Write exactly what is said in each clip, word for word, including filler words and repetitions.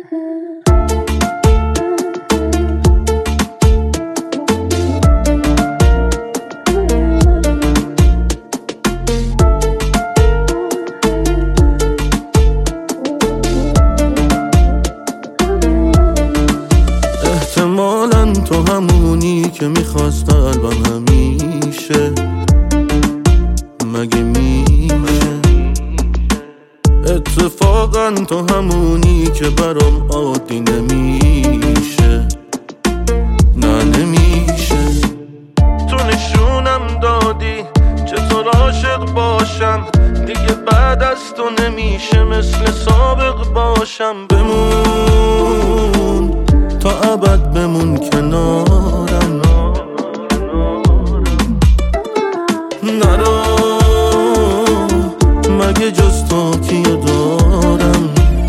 احتمالاً تو همونی که میخواست قلبم همیشه، مگه میشه؟ اتفاقاً تو همونی که برام عادی نمیشه، نه نمیشه. تو نشونم دادی چطور عاشق باشم، دیگه بعد از تو نمیشه مثل سابق باشم. بمون تا ابد، بمون کنارم، نرو مگه جز تو کیو دارم.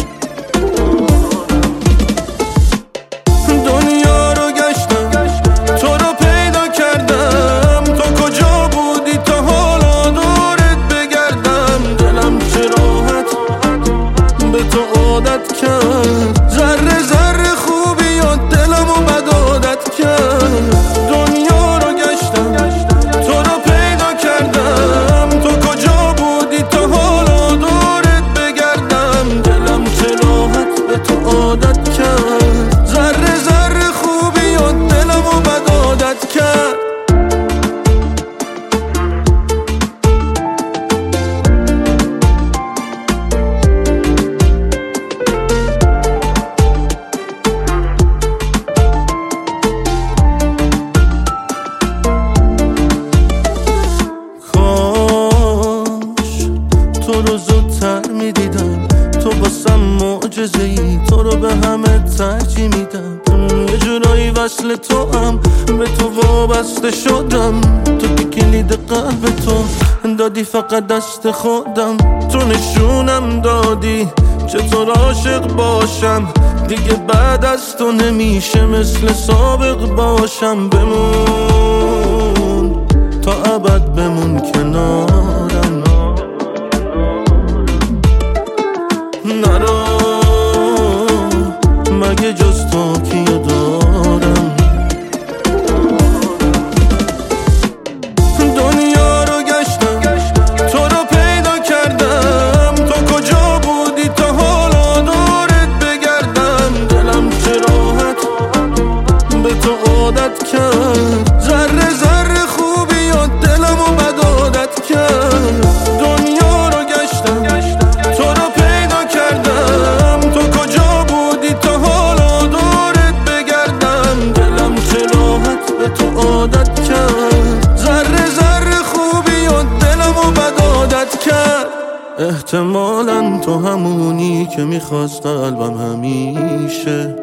دنیا رو گشتم تو رو پیدا کردم، تو کجا بودی تا حالا دورت بگردم. دلم چه راحت به تو عادت کرد، ذره ذره خوبی و دلمو بد عادت کرد. دنیا رو گشتم تو رو پیدا کردم، تو کجا بودی تا حالا دورت بگردم. دلم چه راحت به تو عادت کرد، ذره ذره خوبی و دلمو بد عادت کرد. تو رو زودتر میدیدم، تو باسم معجزه ای، تو رو به همه ترجیح میدم. یه جورایی وصل تو هم به تو وابسته شدم، تو که کلید قلب تو دادی فقط دست خودم. تو نشونم دادی چطور عاشق باشم، دیگه بعد از تو نمیشه مثل سابق باشم. بمون تا ابد، بمون کنارم، نرو مگه جز تو کیو دارم. دنیا رو گشتم تو رو پیدا کردم، تو کجا بودی تا حالا دورت بگردم. دلم چه راحت به تو عادت کرد، ذره ذره خوبی و دلمو بد عادت کرد. دنیا رو گشتم تو رو پیدا کردم، تو کجا بودی تا حالا دورت بگردم. دلم چه راحت به تو عادت کرد، ذره ذره خوبی و دلمو بد عادت کرد. احتمالاً تو همونی که میخواست قلبم همیشه،